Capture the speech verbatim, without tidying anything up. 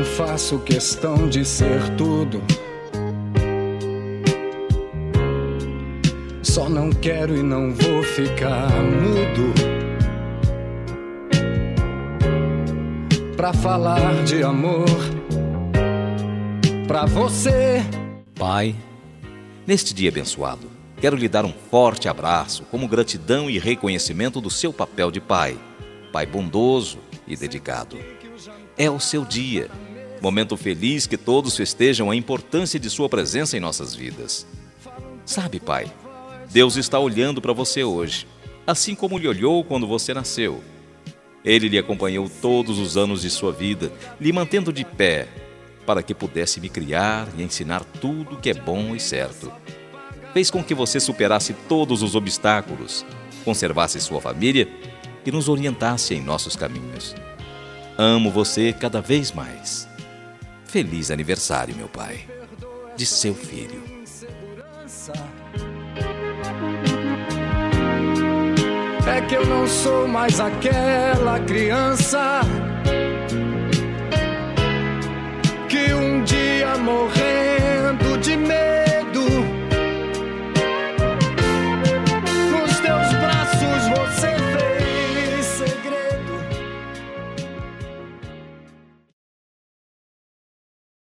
não faço questão de ser tudo. Só não quero e não vou ficar mudo pra falar de amor pra você. Pai, neste dia abençoado, quero lhe dar um forte abraço como gratidão e reconhecimento do seu papel de pai, pai bondoso e dedicado. É o seu dia, momento feliz que todos festejam a importância de sua presença em nossas vidas. Sabe, pai, Deus está olhando para você hoje, assim como lhe olhou quando você nasceu. Ele lhe acompanhou todos os anos de sua vida, lhe mantendo de pé, para que pudesse me criar e ensinar tudo que é bom e certo. Fez com que você superasse todos os obstáculos, conservasse sua família e nos orientasse em nossos caminhos. Amo você cada vez mais. Feliz aniversário, meu pai, de seu filho. É que eu não sou mais aquela criança que um dia morreu